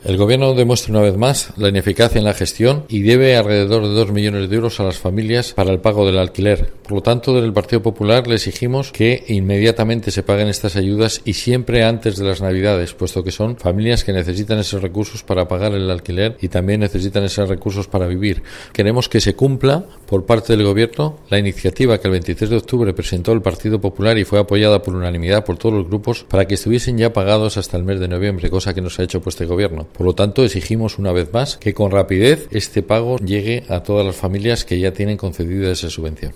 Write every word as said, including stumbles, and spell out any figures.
El Gobierno demuestra una vez más la ineficacia en la gestión y debe alrededor de dos millones de euros a las familias para el pago del alquiler. Por lo tanto, desde el Partido Popular le exigimos que inmediatamente se paguen estas ayudas y siempre antes de las Navidades, puesto que son familias que necesitan esos recursos para pagar el alquiler y también necesitan esos recursos para vivir. Queremos que se cumpla por parte del Gobierno la iniciativa que el veintitrés de octubre presentó el Partido Popular y fue apoyada por unanimidad por todos los grupos para que estuviesen ya pagados hasta el mes de noviembre, cosa que no se ha hecho por este Gobierno. Por lo tanto, exigimos una vez más que con rapidez este pago llegue a todas las familias que ya tienen concedida esa subvención.